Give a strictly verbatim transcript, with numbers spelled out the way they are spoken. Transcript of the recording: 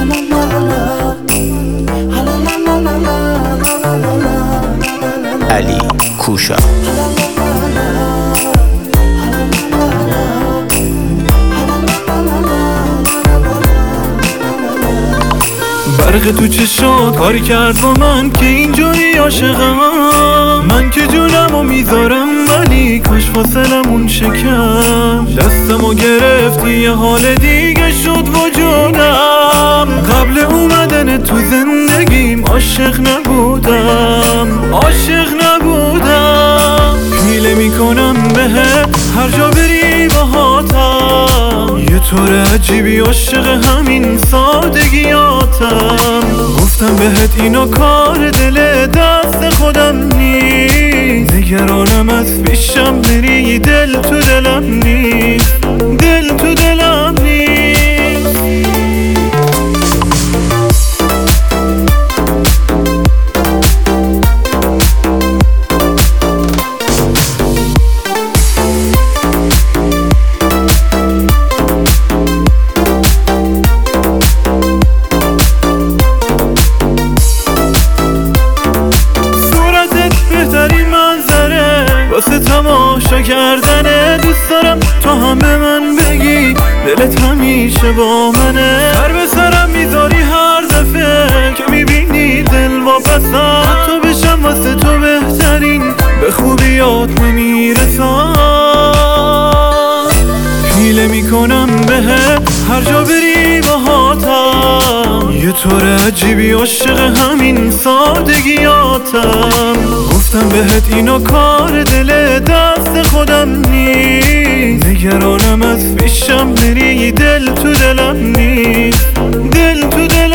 علی کوشا. برق تو چشات کاری کرد با من که اینجوری عاشقم. من که جونمو میذارم ولی کاش فاصلمون شکم. دستمو گرفتی یه حال دیگه شد وجودم. قبل اومدن تو زندگیم عاشق نبودم، عاشق نبودم. میله میکنم بهت هر جا بری باهاتم. یه طور عجیبی عاشق همین سادگیاتم. گفتم بهت اینو کار دل دست خودم نیست. نگرانم از پیشم بری دل تو دلم نیست، دل تو دلم نیست. واسه تماشا کردنه دوست دارم تو هم به من بگی دلت همیشه با منه. سر به سرم میذاری هر دفعه که میبینی دل واپسم. حتی بشم واسه تو بهترین به خوبیات نمیرسم. حیله میکنم بهت هر جا بری باهاتم. یه طور عجیبی عاشق همین سادگیاتم. گفتم بهت اینو کار دل دست خودم نیست. نگرانم از پیشم بری دل تو دلم نیست، دل تو دلم